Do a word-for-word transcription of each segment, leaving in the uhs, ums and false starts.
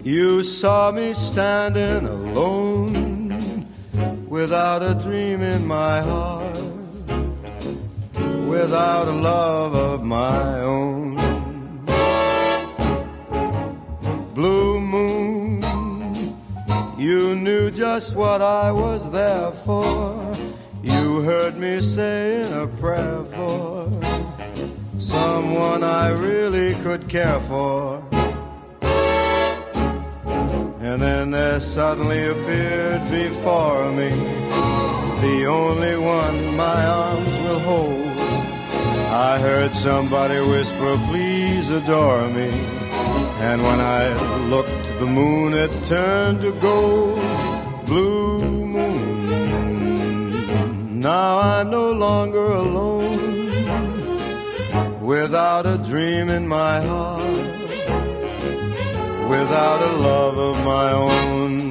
You saw me standing alone, without a dream in my heart, without a love of my own. Blue moon, you knew just what I was there for. You heard me saying a prayer for someone I really could care for. And then there suddenly appeared before me the only one my arms will hold. I heard somebody whisper, please adore me. And when I looked at the moon, it turned to gold. Blue moon, now I'm no longer alone, without a dream in my heart, without a love of my own.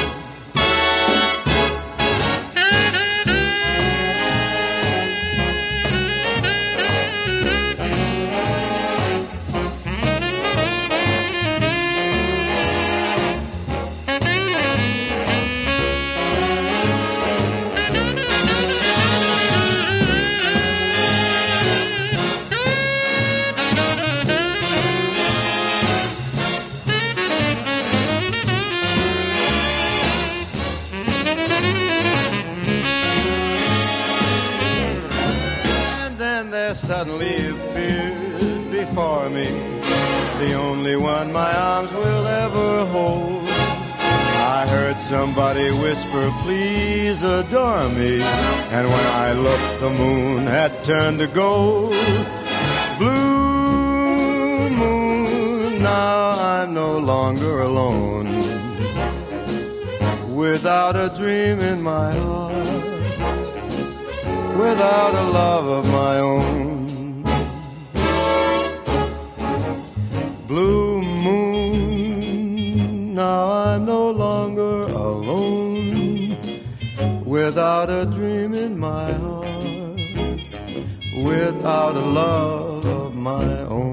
Suddenly appeared before me the only one my arms will ever hold. I heard somebody whisper, please adore me. And when I looked, the moon had turned to gold. Blue moon, now I'm no longer alone, without a dream in my heart, without a love of my own. Blue moon, now I'm no longer alone, without a dream in my heart, without a love of my own.